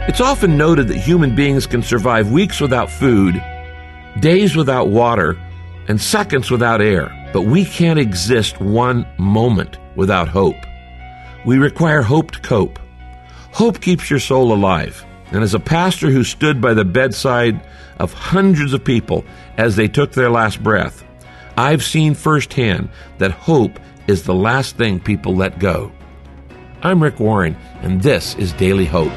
It's often noted that human beings can survive weeks without food, days without water, and seconds without air. But we can't exist one moment without hope. We require hope to cope. Hope keeps your soul alive. And as a pastor who stood by the bedside of hundreds of people as they took their last breath, I've seen firsthand that hope is the last thing people let go. I'm Rick Warren, and this is Daily Hope.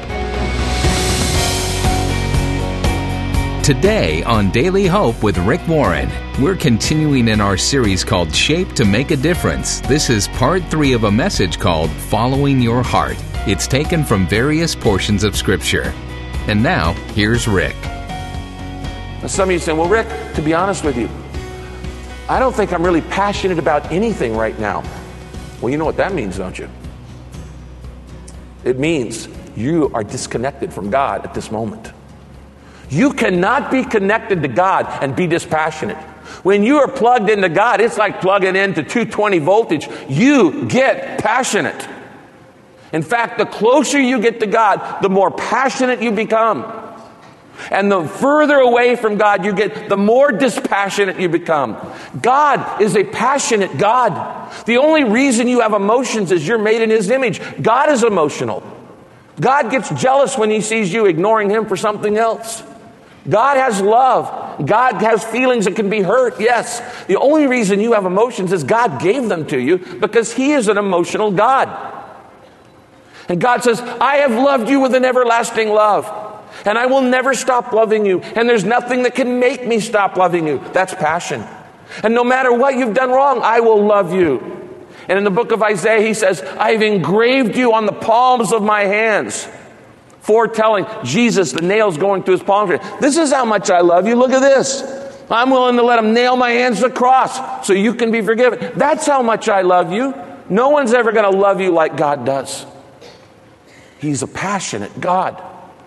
Today on Daily Hope with Rick Warren, we're continuing in our series called Shape to Make a Difference. This is part 3 of a message called Following Your Heart. It's taken from various portions of Scripture. And now, here's Rick. Some of you say, well, Rick, to be honest with you, I don't think I'm really passionate about anything right now. Well, you know what that means, don't you? It means you are disconnected from God at this moment. You cannot be connected to God and be dispassionate. When you are plugged into God, it's like plugging into 220 voltage. You get passionate. In fact, the closer you get to God, the more passionate you become. And the further away from God you get, the more dispassionate you become. God is a passionate God. The only reason you have emotions is you're made in His image. God is emotional. God gets jealous when He sees you ignoring Him for something else. God has love. God has feelings that can be hurt. Yes. The only reason you have emotions is God gave them to you because He is an emotional God. And God says, I have loved you with an everlasting love. And I will never stop loving you. And there's nothing that can make me stop loving you. That's passion. And no matter what you've done wrong, I will love you. And in the book of Isaiah, He says, I've engraved you on the palms of my hands. Foretelling Jesus, the nails going through His palms. This is how much I love you. Look at this. I'm willing to let Him nail my hands to the cross so you can be forgiven. That's how much I love you. No one's ever going to love you like God does. He's a passionate God.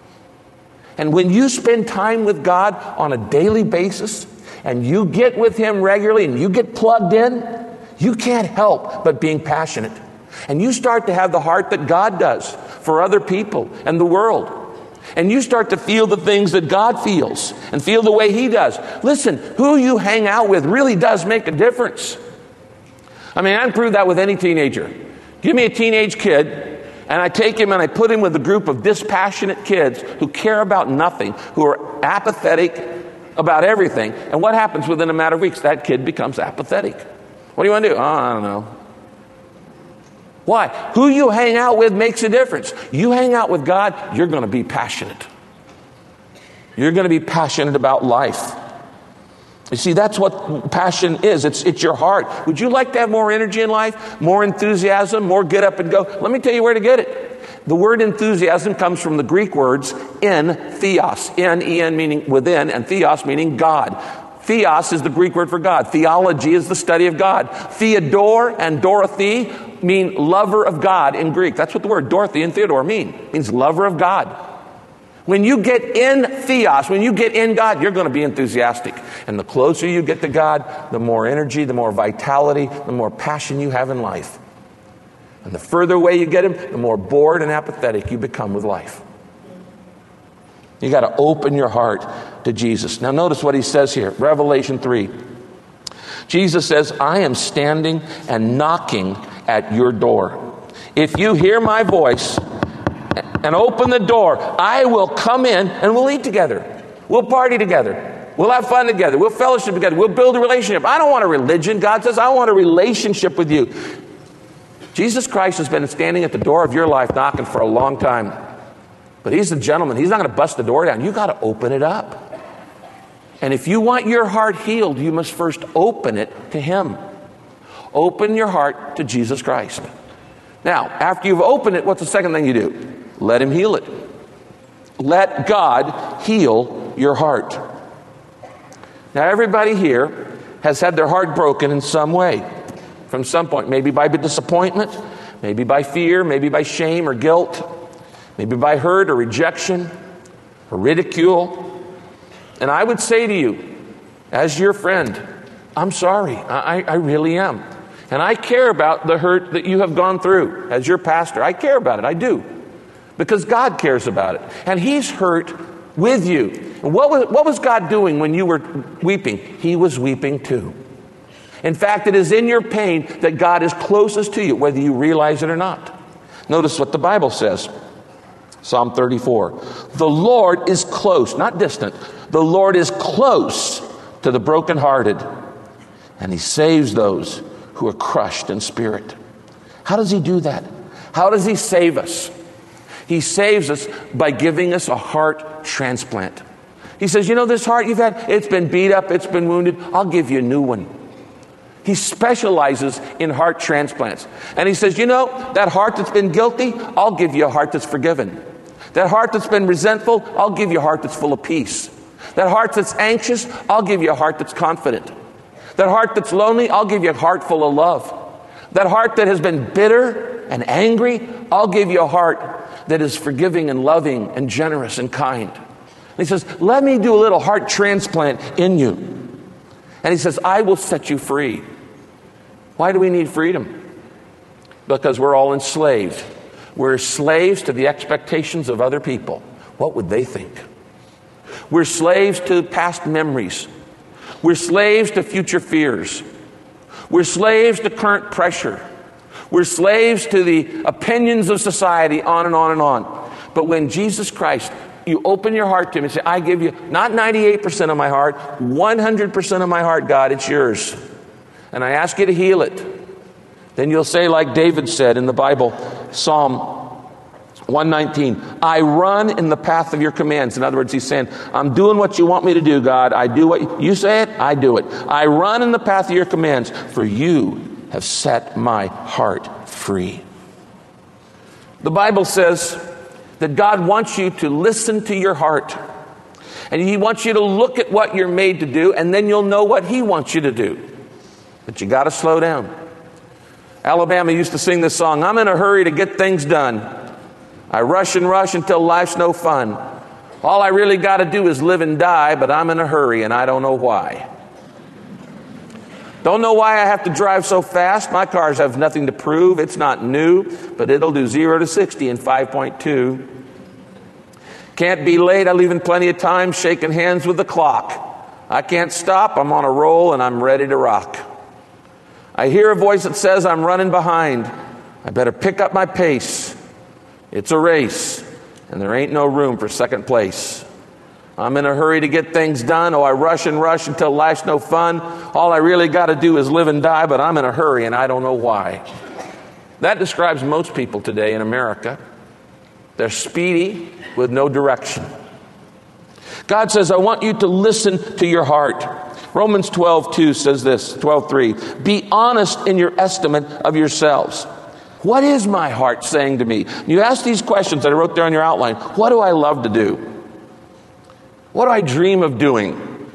And when you spend time with God on a daily basis and you get with Him regularly and you get plugged in, you can't help but being passionate. And you start to have the heart that God does for other people and the world. And you start to feel the things that God feels and feel the way He does. Listen, who you hang out with really does make a difference. I mean, I can prove that with any teenager. Give me a teenage kid, and I take him and I put him with a group of dispassionate kids who care about nothing, who are apathetic about everything. And what happens within a matter of weeks? That kid becomes apathetic. What do you want to do? Oh, I don't know. Why? Who you hang out with makes a difference. You hang out with God, you're going to be passionate. You're going to be passionate about life. You see, that's what passion is. It's your heart. Would you like to have more energy in life? More enthusiasm? More get up and go? Let me tell you where to get it. The word enthusiasm comes from the Greek words en theos. En meaning within, and theos meaning God. Theos is the Greek word for God. Theology is the study of God. Theodore and Dorothy mean lover of God in Greek. That's what the word Dorothy and Theodore mean. It means lover of God. When you get in theos, when you get in God, you're going to be enthusiastic. And the closer you get to God, the more energy, the more vitality, the more passion you have in life. And the further away you get Him, the more bored and apathetic you become with life. You got to open your heart to Jesus. Now notice what He says here, Revelation 3. Jesus says, I am standing and knocking at your door. If you hear my voice and open the door, I will come in and we'll eat together. We'll party together. We'll have fun together. We'll fellowship together. We'll build a relationship. I don't want a religion. God says, I want a relationship with you. Jesus Christ has been standing at the door of your life knocking for a long time. But He's the gentleman. He's not going to bust the door down. You got to open it up. And if you want your heart healed, you must first open it to Him. Open your heart to Jesus Christ. Now, after you've opened it, what's the second thing you do? Let Him heal it. Let God heal your heart. Now, everybody here has had their heart broken in some way, from some point. Maybe by disappointment, maybe by fear, maybe by shame or guilt, maybe by hurt or rejection or ridicule. And I would say to you, as your friend, I'm sorry. I really am. And I care about the hurt that you have gone through. As your pastor, I care about it. I do. because God cares about it. And He's hurt with you. And what was God doing when you were weeping? He was weeping too. In fact, it is in your pain that God is closest to you, whether you realize it or not. Notice what the Bible says. Psalm 34. The Lord is close, not distant. The Lord is close to the brokenhearted, and He saves those who are crushed in spirit. How does He do that? How does He save us? He saves us by giving us a heart transplant. He says, you know, this heart you've had, it's been beat up, it's been wounded. I'll give you a new one. He specializes in heart transplants. And He says, you know, that heart that's been guilty, I'll give you a heart that's forgiven. That heart that's been resentful, I'll give you a heart that's full of peace. That heart that's anxious, I'll give you a heart that's confident. That heart that's lonely, I'll give you a heart full of love. That heart that has been bitter and angry, I'll give you a heart that is forgiving and loving and generous and kind. And He says, let me do a little heart transplant in you. And He says, I will set you free. Why do we need freedom? Because we're all enslaved. We're slaves to the expectations of other people. What would they think? We're slaves to past memories. We're slaves to future fears. We're slaves to current pressure. We're slaves to the opinions of society, on and on and on. But when Jesus Christ, you open your heart to Him and say, I give you not 98% of my heart, 100% of my heart, God, it's yours. And I ask you to heal it. Then you'll say, like David said in the Bible, Psalm 119, I run in the path of your commands. In other words, he's saying, I'm doing what you want me to do, God. I do what you say it, I do it. I run in the path of your commands, for you have set my heart free. The Bible says that God wants you to listen to your heart. And He wants you to look at what you're made to do, and then you'll know what He wants you to do. But you got to slow down. Alabama used to sing this song, I'm in a hurry to get things done. I rush and rush until life's no fun. All I really got to do is live and die, but I'm in a hurry and I don't know why. Don't know why I have to drive so fast. My cars have nothing to prove. It's not new, but it'll do 0 to 60 in 5.2. Can't be late. I leave in plenty of time, shaking hands with the clock. I can't stop. I'm on a roll and I'm ready to rock. I hear a voice that says I'm running behind. I better pick up my pace. It's a race, and there ain't no room for second place. I'm in a hurry to get things done. Oh, I rush and rush until life's no fun. All I really got to do is live and die, but I'm in a hurry, and I don't know why. That describes most people today in America. They're speedy with no direction. God says, I want you to listen to your heart. Romans 12:2 says this, 12:3. Be honest in your estimate of yourselves. What is my heart saying to me? You ask these questions that I wrote there on your outline. What do I love to do? What do I dream of doing?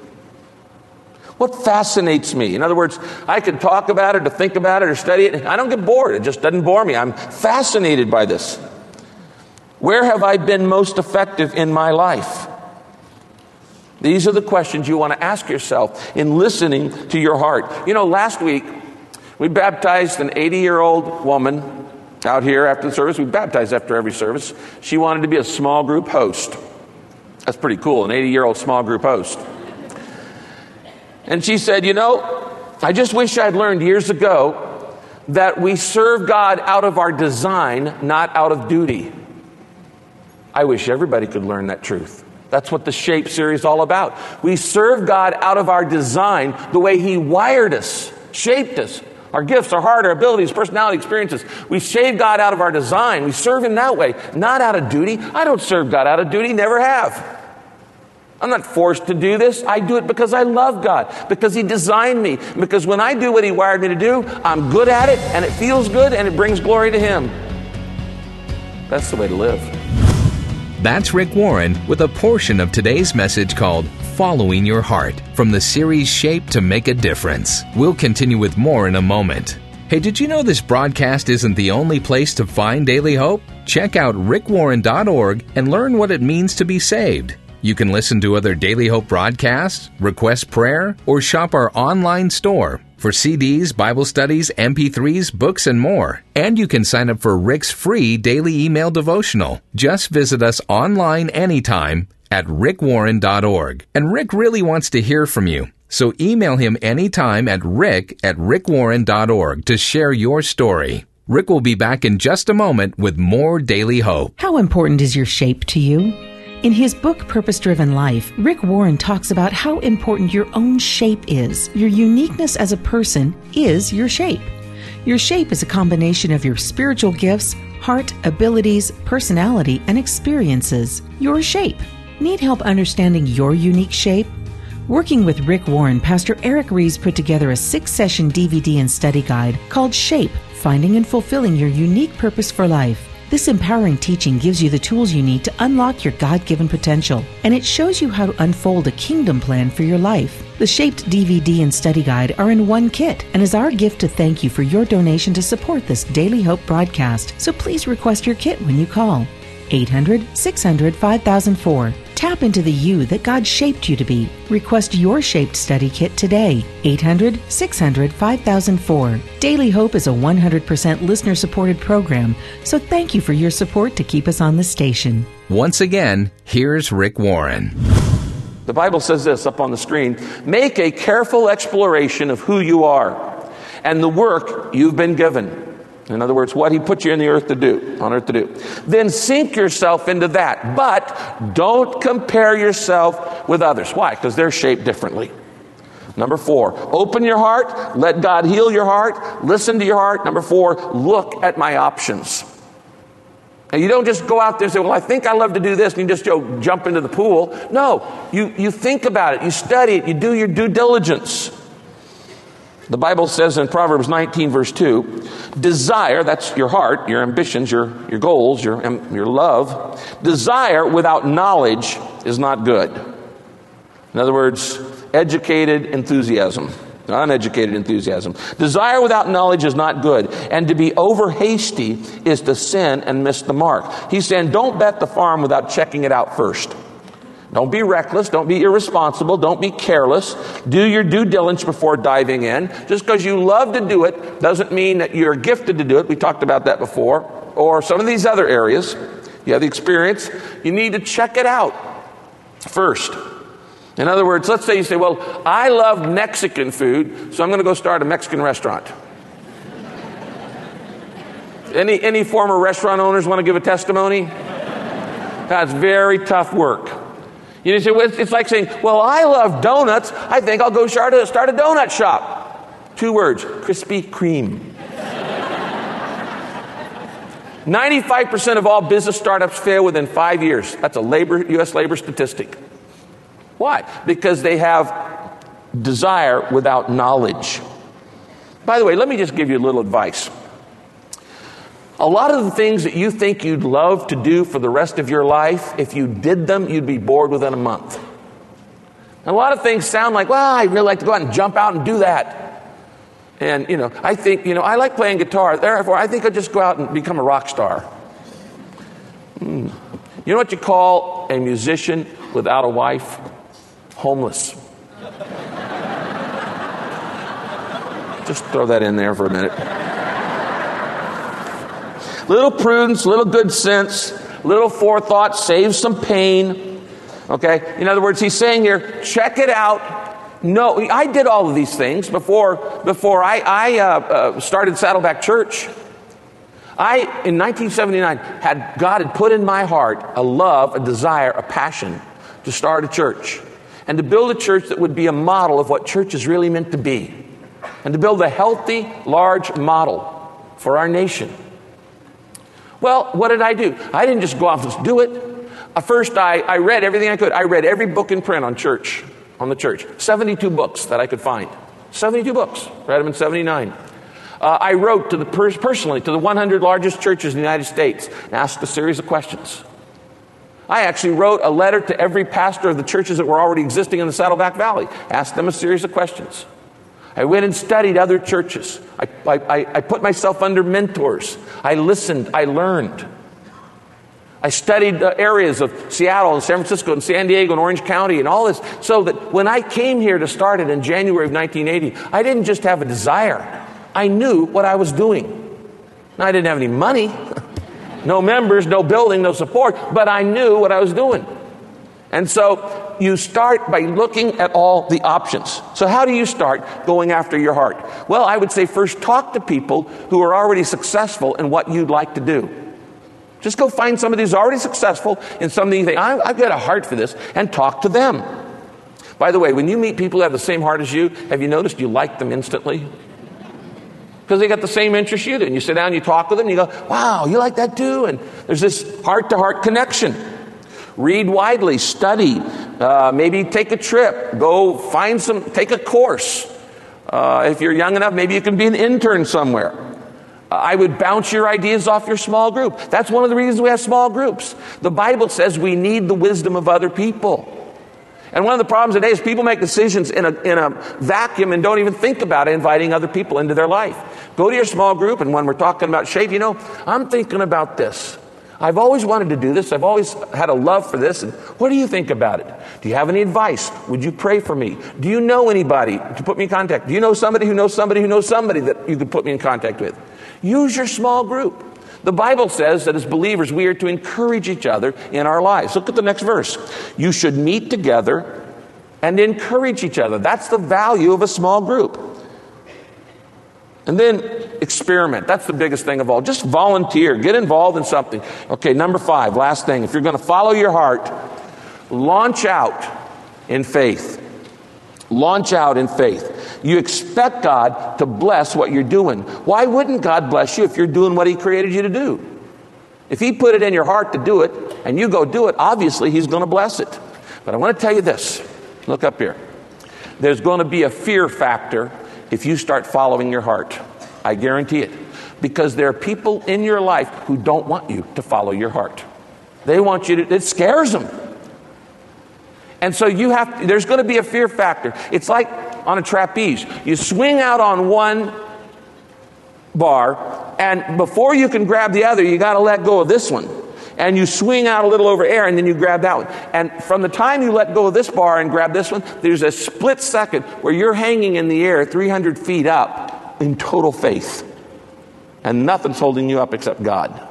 What fascinates me? In other words, I could talk about it or think about it or study it. I don't get bored. It just doesn't bore me. I'm fascinated by this. Where have I been most effective in my life? These are the questions you want to ask yourself in listening to your heart. You know, last week, we baptized an 80-year-old woman out here after the service. We baptized after every service. She wanted to be a small group host. That's pretty cool, an 80-year-old small group host. And she said, you know, I just wish I'd learned years ago that we serve God out of our design, not out of duty. I wish everybody could learn that truth. That's what the Shape series is all about. We serve God out of our design, the way He wired us, shaped us. Our gifts, our heart, our abilities, personality, experiences. We save God out of our design. We serve Him that way, not out of duty. I don't serve God out of duty, never have. I'm not forced to do this. I do it because I love God, because He designed me, because when I do what He wired me to do, I'm good at it, and it feels good, and it brings glory to Him. That's the way to live. That's Rick Warren with a portion of today's message called Following Your Heart from the series Shape to Make a Difference. We'll continue with more in a moment. Hey, did you know this broadcast isn't the only place to find daily hope? Check out rickwarren.org and learn what it means to be saved. You can listen to other Daily Hope broadcasts, request prayer, or shop our online store. for CDs, Bible studies, MP3s, books, and more. And you can sign up for Rick's free daily email devotional. Just visit us online anytime at rickwarren.org. And Rick really wants to hear from you. So email him anytime at rick@rickwarren.org to share your story. Rick will be back in just a moment with more Daily Hope. How important is your shape to you? In his book, Purpose Driven Life, Rick Warren talks about how important your own shape is. Your uniqueness as a person is your shape. Your shape is a combination of your spiritual gifts, heart, abilities, personality, and experiences. Your shape. Need help understanding your unique shape? Working with Rick Warren, Pastor Eric Rees put together a 6-session DVD and study guide called Shape, Finding and Fulfilling Your Unique Purpose for Life. This empowering teaching gives you the tools you need to unlock your God-given potential, and it shows you how to unfold a kingdom plan for your life. The Shaped DVD and study guide are in one kit and is our gift to thank you for your donation to support this Daily Hope broadcast. So please request your kit when you call 800-600-5004. Tap into the you that God shaped you to be. Request your Shaped study kit today. 800-600-5004. Daily Hope is a 100% listener-supported program, so thank you for your support to keep us on the station. Once again, here's Rick Warren. The Bible says this up on the screen: make a careful exploration of who you are and the work you've been given. In other words, what he put you on earth to do. Then sink yourself into that. But don't compare yourself with others. Why? Because they're shaped differently. Number 4, open your heart. Let God heal your heart. Listen to your heart. Number 4, look at my options. Now, you don't just go out there and say, well, I think I love to do this, and you just go jump into the pool. No, you think about it. You study it. You do your due diligence. The Bible says in Proverbs 19, verse 2, desire, that's your heart, your ambitions, your goals, your love. Desire without knowledge is not good. In other words, educated enthusiasm, uneducated enthusiasm. Desire without knowledge is not good. And to be over hasty is to sin and miss the mark. He's saying, don't bet the farm without checking it out first. Don't be reckless. Don't be irresponsible. Don't be careless. Do your due diligence before diving in. Just because you love to do it doesn't mean that you're gifted to do it. We talked about that before. Or some of these other areas. You have the experience. You need to check it out first. In other words, let's say you say, well, I love Mexican food, so I'm going to go start a Mexican restaurant. Any former restaurant owners want to give a testimony? That's very tough work. You say, well, it's like saying, well, I love donuts. I think I'll go start a donut shop. 2 words, Krispy Kreme. 95% of all business startups fail within 5 years. That's a U.S. labor statistic. Why? Because they have desire without knowledge. By the way, let me just give you a little advice. A lot of the things that you think you'd love to do for the rest of your life, if you did them, you'd be bored within a month. And a lot of things sound like, well, I'd really like to go out and jump out and do that. And, I think, I like playing guitar. Therefore, I think I'll just go out and become a rock star. You know what you call a musician without a wife? Homeless. Just throw that in there for a minute. Little prudence, little good sense, little forethought saves some pain. Okay? In other words, he's saying here, check it out. No, I did all of these things before I started Saddleback Church. In 1979, God had put in my heart a love, a desire, a passion to start a church. And to build a church that would be a model of what church is really meant to be. And to build a healthy, large model for our nation. Well, what did I do? I didn't just go off and just do it. First, I read everything I could. I read every book in print on the church. 72 books that I could find. 72 books. Read them in 79. I wrote personally to the 100 largest churches in the United States and asked a series of questions. I actually wrote a letter to every pastor of the churches that were already existing in the Saddleback Valley. Asked them a series of questions. I went and studied other churches. I put myself under mentors. I listened. I learned. I studied areas of Seattle and San Francisco and San Diego and Orange County and all this, so that when I came here to start it in January of 1980, I didn't just have a desire. I knew what I was doing. Now, I didn't have any money, no members, no building, no support, but I knew what I was doing. And so you start by looking at all the options. So how do you start going after your heart? Well, I would say first talk to people who are already successful in what you'd like to do. Just go find somebody who's already successful in something you think, I've got a heart for this, and talk to them. By the way, when you meet people who have the same heart as you, have you noticed you like them instantly? Because they got the same interests you do. And you sit down and you talk with them and you go, wow, you like that too? And there's this heart-to-heart connection. Read widely, study, maybe take a trip, go find take a course. If you're young enough, maybe you can be an intern somewhere. I would bounce your ideas off your small group. That's one of the reasons we have small groups. The Bible says we need the wisdom of other people. And one of the problems today is people make decisions in a vacuum and don't even think about inviting other people into their life. Go to your small group, and when we're talking about shape, I'm thinking about this. I've always wanted to do this. I've always had a love for this. And what do you think about it? Do you have any advice? Would you pray for me? Do you know anybody to put me in contact? Do you know somebody who knows somebody who knows somebody that you could put me in contact with? Use your small group. The Bible says that as believers, we are to encourage each other in our lives. Look at the next verse. You should meet together and encourage each other. That's the value of a small group. And then experiment. That's the biggest thing of all. Just volunteer. Get involved in something. Okay, number 5, last thing. If you're going to follow your heart, launch out in faith. Launch out in faith. You expect God to bless what you're doing. Why wouldn't God bless you if you're doing what He created you to do? If He put it in your heart to do it, and you go do it, obviously He's going to bless it. But I want to tell you this. Look up here. There's going to be a fear factor if you start following your heart. I guarantee it. Because there are people in your life who don't want you to follow your heart. They want you to, it scares them. And so there's going to be a fear factor. It's like on a trapeze. You swing out on one bar, and before you can grab the other, you got to let go of this one. And you swing out a little over air, and then you grab that one. And from the time you let go of this bar and grab this one, there's a split second where you're hanging in the air 300 feet up in total faith. And nothing's holding you up except God.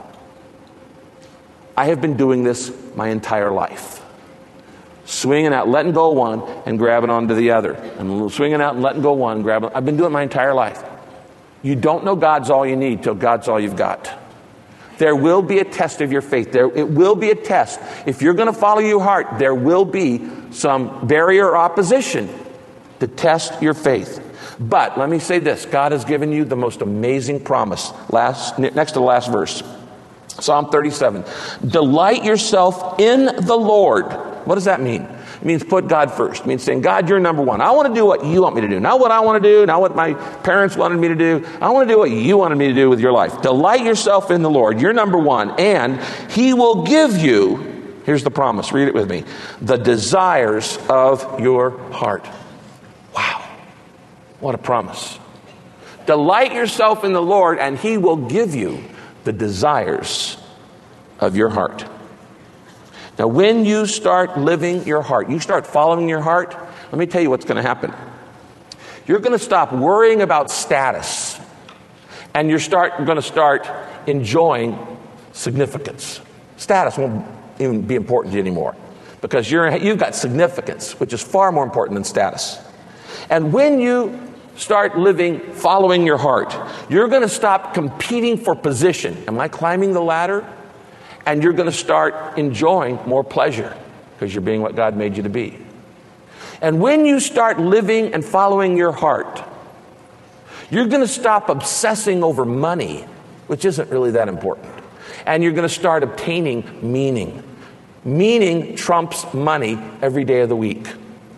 I have been doing this my entire life. Swinging out, letting go one, and grabbing onto the other. And swinging out and letting go one, grabbing. I've been doing it my entire life. You don't know God's all you need till God's all you've got. There will be a test of your faith. It will be a test. If you're going to follow your heart, there will be some barrier or opposition to test your faith. But let me say this. God has given you the most amazing promise. Next to the last verse. Psalm 37. Delight yourself in the Lord. What does that mean? It means put God first. It means saying, God, you're number one. I want to do what you want me to do. Not what I want to do, not what my parents wanted me to do. I want to do what you wanted me to do with your life. Delight yourself in the Lord. You're number one. And He will give you, here's the promise, read it with me, the desires of your heart. Wow. What a promise. Delight yourself in the Lord, and He will give you the desires of your heart. Now, when you start living your heart, you start following your heart, let me tell you what's going to happen. You're going to stop worrying about status, and you're going to start enjoying significance. Status won't even be important to you anymore because you've got significance, which is far more important than status. And when you start following your heart, you're going to stop competing for position. Am I climbing the ladder? And you're going to start enjoying more pleasure because you're being what God made you to be. And when you start living and following your heart, you're going to stop obsessing over money, which isn't really that important. And you're going to start obtaining meaning. Meaning trumps money every day of the week.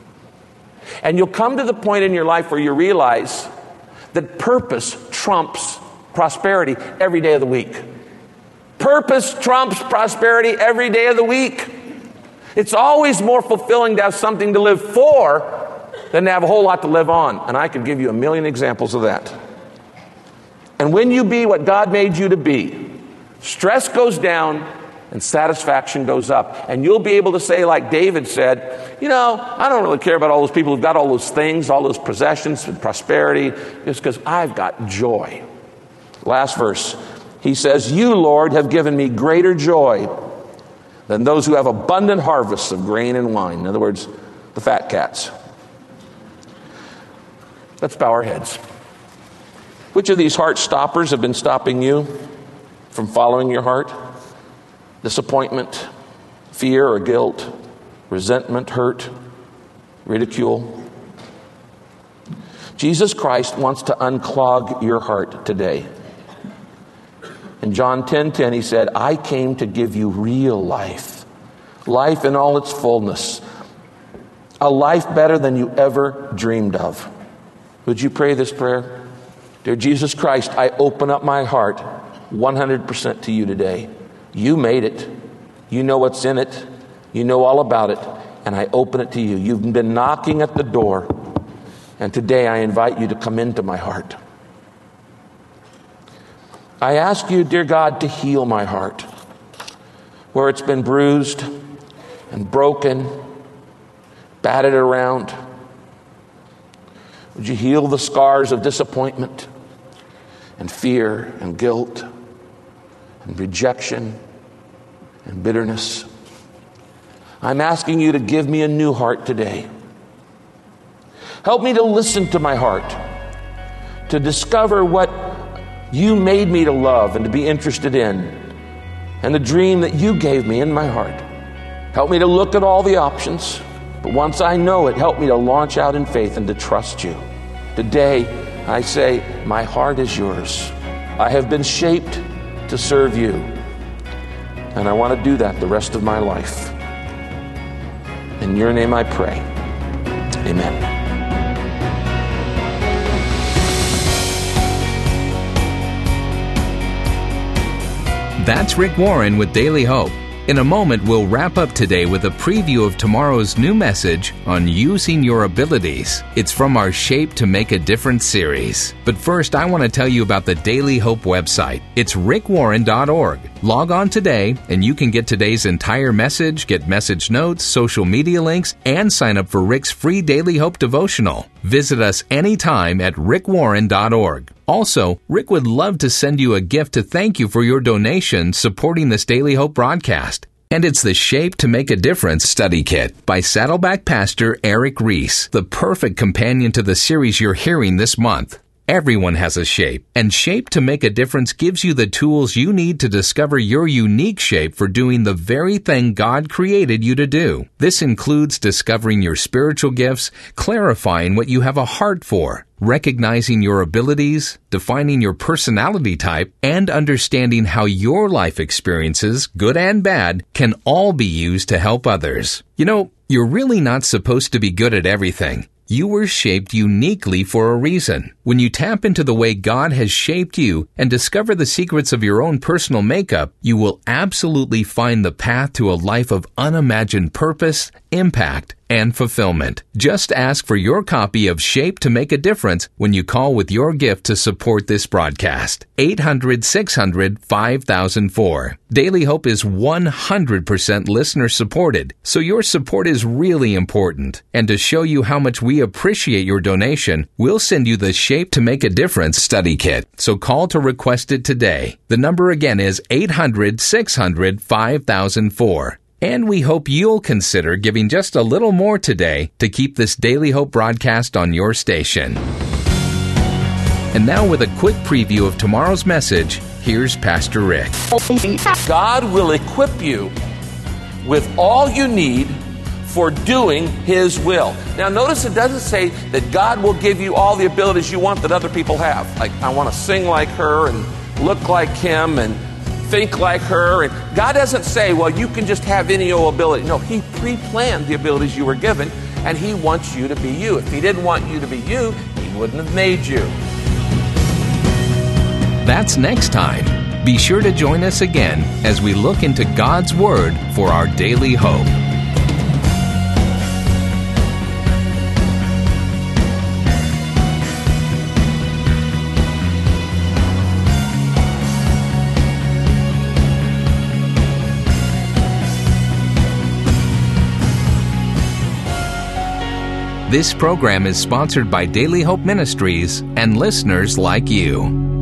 And you'll come to the point in your life where you realize that purpose trumps prosperity every day of the week. Purpose trumps prosperity every day of the week. It's always more fulfilling to have something to live for than to have a whole lot to live on. And I could give you a million examples of that. And when you be what God made you to be, stress goes down, and satisfaction goes up. And you'll be able to say, like David said, I don't really care about all those people who've got all those things, all those possessions and prosperity, just because I've got joy. Last verse, he says, you, Lord, have given me greater joy than those who have abundant harvests of grain and wine. In other words, the fat cats. Let's bow our heads. Which of these heart stoppers have been stopping you from following your heart? Disappointment, fear or guilt, resentment, hurt, ridicule. Jesus Christ wants to unclog your heart today. In John 10:10, he said, I came to give you real life, life in all its fullness, a life better than you ever dreamed of. Would you pray this prayer? Dear Jesus Christ, I open up my heart 100% to you today. You made it. You know what's in it. You know all about it. And I open it to you. You've been knocking at the door. And today I invite you to come into my heart. I ask you, dear God, to heal my heart where it's been bruised and broken, battered around. Would you heal the scars of disappointment and fear and guilt and rejection and bitterness? I'm asking you to give me a new heart today. Help me to listen to my heart, to discover what you made me to love and to be interested in, and the dream that you gave me in my heart. Help me to look at all the options, but once I know it, help me to launch out in faith and to trust you. Today, I say, my heart is yours. I have been shaped to serve you, and I want to do that the rest of my life. In your name I pray. Amen. That's Rick Warren with Daily Hope. In a moment, we'll wrap up today with a preview of tomorrow's new message on using your abilities. It's from our Shape to Make a Difference series. But first, I want to tell you about the Daily Hope website. It's rickwarren.org. Log on today, and you can get today's entire message, get message notes, social media links, and sign up for Rick's free Daily Hope devotional. Visit us anytime at rickwarren.org. Also, Rick would love to send you a gift to thank you for your donation supporting this Daily Hope broadcast. And it's the Shape to Make a Difference study kit by Saddleback Pastor Eric Reese, the perfect companion to the series you're hearing this month. Everyone has a shape, and Shape to Make a Difference gives you the tools you need to discover your unique shape for doing the very thing God created you to do. This includes discovering your spiritual gifts, clarifying what you have a heart for, recognizing your abilities, defining your personality type, and understanding how your life experiences, good and bad, can all be used to help others. You know, you're really not supposed to be good at everything. You were shaped uniquely for a reason. When you tap into the way God has shaped you and discover the secrets of your own personal makeup, you will absolutely find the path to a life of unimagined purpose, impact, and fulfillment. Just ask for your copy of Shape to Make a Difference when you call with your gift to support this broadcast. 800-600-5004. Daily Hope is 100% listener supported, so your support is really important. And to show you how much we appreciate your donation, we'll send you the Shape to Make a Difference study kit. So call to request it today. The number again is 800-600-5004. And we hope you'll consider giving just a little more today to keep this Daily Hope broadcast on your station. And now with a quick preview of tomorrow's message, here's Pastor Rick. God will equip you with all you need for doing His will. Now notice it doesn't say that God will give you all the abilities you want that other people have. Like, I want to sing like her and look like him and think like her. And God doesn't say, well, you can just have any old ability. No, He pre-planned the abilities you were given, and He wants you to be you. If He didn't want you to be you, He wouldn't have made you. That's next time. Be sure to join us again as we look into God's Word for our daily hope. This program is sponsored by Daily Hope Ministries and listeners like you.